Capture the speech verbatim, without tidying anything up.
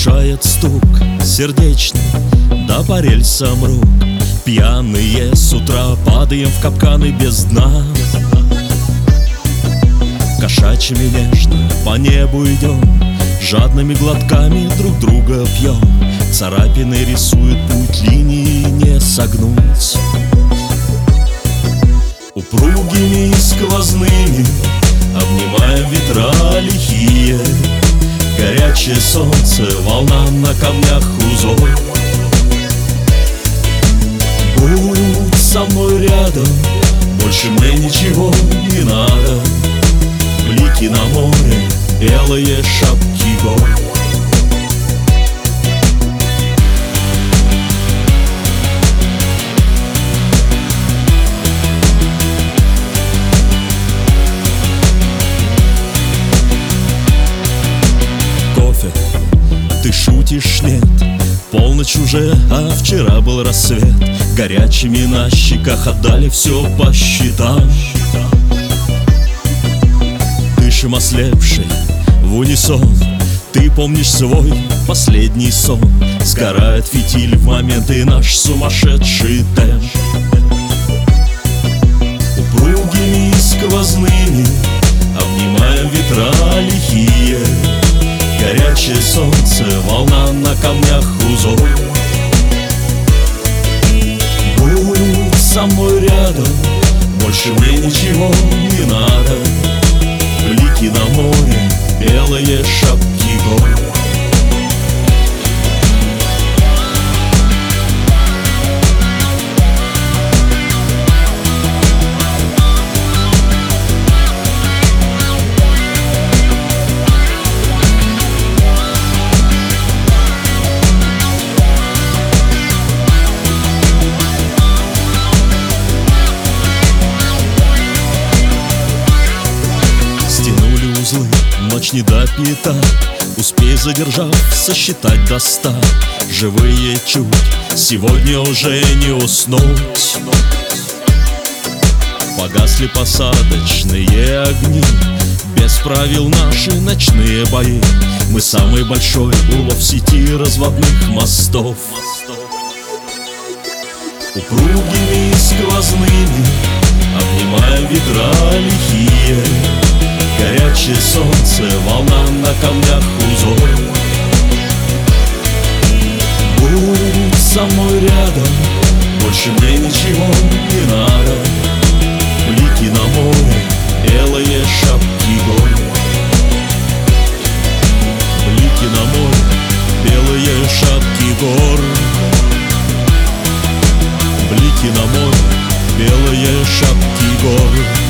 Приглушает стук сердечный, да по рельсам рук. Пьяные с утра падаем в капканы без дна. Кошачьими нежно по небу идем, жадными глотками друг друга пьем. Царапины рисуют путь, линии не согнуть. Упругими и сквозными обнимаем ветра лихие. Горячее солнце, волна на камнях узор. Будь со мной рядом, больше мне ничего не надо. Блики на море, белые шапки гор. Кофе, ты шутишь, нет? Полночь уже, а вчера был рассвет. Горячими на щеках отдали все по счетам. Дышим ослепший в унисон. Ты помнишь свой последний сон. Сгорает фитиль в моменты наш сумасшедший темп. Упругими и сквозными обнимаем ветра лихие. Горячее солнце, волна на камнях узор. Будь со мной рядом, больше мне ничего не надо. Блики на море, белые шапки гор. Ночь не допита, успей, задержав, сосчитать до ста. Живые чуть, сегодня уже не уснуть. Погасли посадочные огни, без правил наши ночные бои. Мы самый большой улов сети разводных мостов. Упругими и сквозными обнимаем ветра лихие. Горячее солнце, волна на камнях узор. Будь со мной рядом, больше мне ничего не надо. Блики на море, белые шапки гор. Блики на море, белые шапки гор. Блики на море, белые шапки гор.